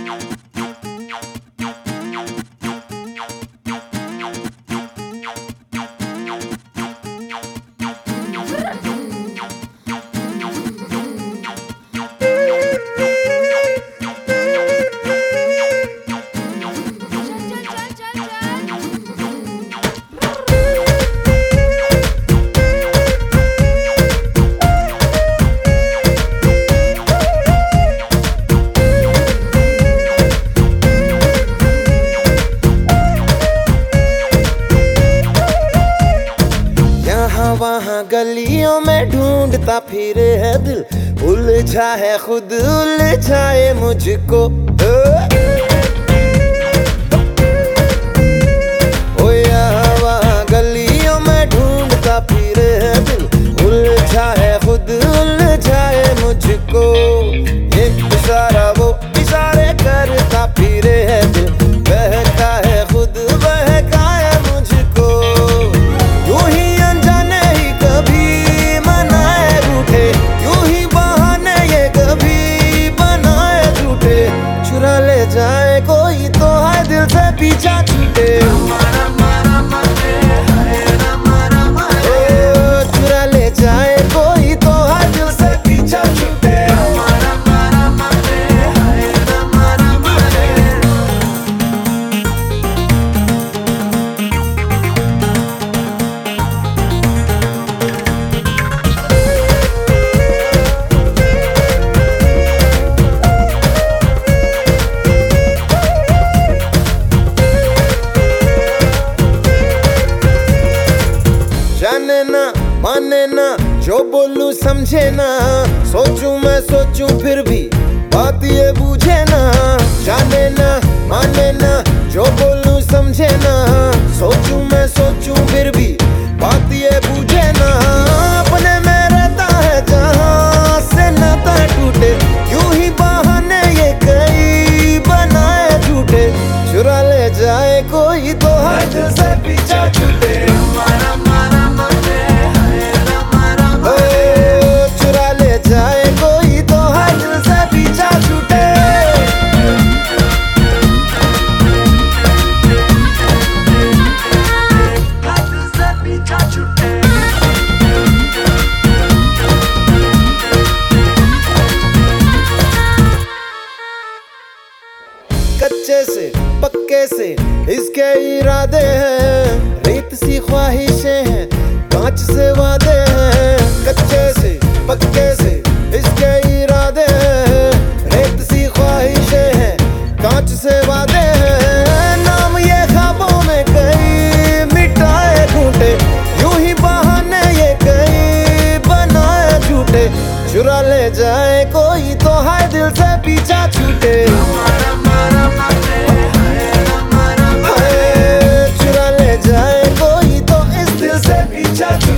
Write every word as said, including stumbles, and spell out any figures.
वहाँ गलियों में ढूंढता फिरे है दिल, उलझा है खुद उलझाए मुझको। ओ यहाँ वहाँ गलियों में ढूंढता फिरे है दिल, उलझा है खुद उलझाए मुझको। एक इशारा वो इशारे करता फिरे है दिल, बहका है खुद बहका है मुझको। यूं ही अनजाने ही कभी मनाए रूठे, यूं ही बहाने ये कभी बनाए झूठे। चुरा ले जाए कोई तो है दिल से पीछा छूटे। चुरा ले जाए कोई तो है दिल से पीछा छूटे। जाने ना माने ना जो बोलूं समझे ना, सोचूं मैं सोचूं फिर भी बात ये बूझे ना। जाने ना माने ना जो बोलूं समझे ना, सोचूं मैं सोचूं फिर भी बात ये बूझे ना। अपने में रहता है जहां से नाता टूटे, यूं ही बहाने ये कई बनाए झूठे। चुरा ले जाए कोई तो है दिल से पीछा छूटे। कच्चे से पक्के से इसके इरादे हैं, रेत सी ख्वाहिशें हैं कांच से वादे हैं। कच्चे से पक्के से इसके इरादे हैं, रेत सी ख्वाहिशें हैं कांच से वादे हैं। नाम ये ख्वाबों में कई मिटाए घूंटे, यूं ही बहाने ये कई बनाए झूठे। चुरा ले जाए कोई तो है दिल से पीछा छूटे। चुरा ले जाए कोई तो इस दिल से पीछा